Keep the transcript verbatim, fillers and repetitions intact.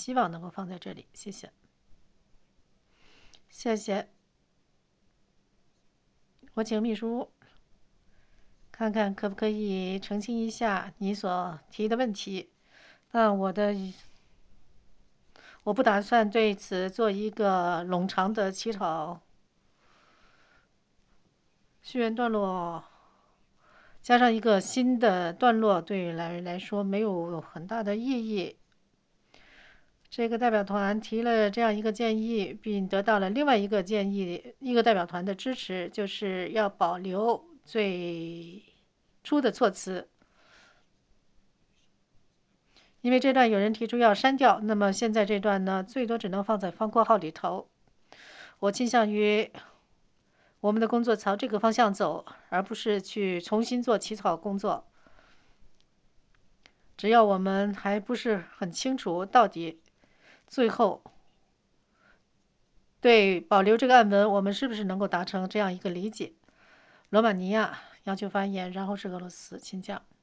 希望能够放在这里。谢谢，谢谢。我请秘书看看可不可以澄清一下你所提的问题。那我的我不打算对此做一个冗长的起草。序言段落加上一个新的段落，对来来说没有很大的意义。这个代表团提了这样一个建议，并得到了另外一个建议一个代表团的支持，就是要保留最初的措辞。因为这段有人提出要删掉，那么现在这段呢，最多只能放在方括号里头。我倾向于我们的工作朝这个方向走，而不是去重新做起草工作。只要我们还不是很清楚到底最后对保留这个案文，我们是不是能够达成这样一个理解。罗马尼亚要求发言，然后是俄罗斯，请讲。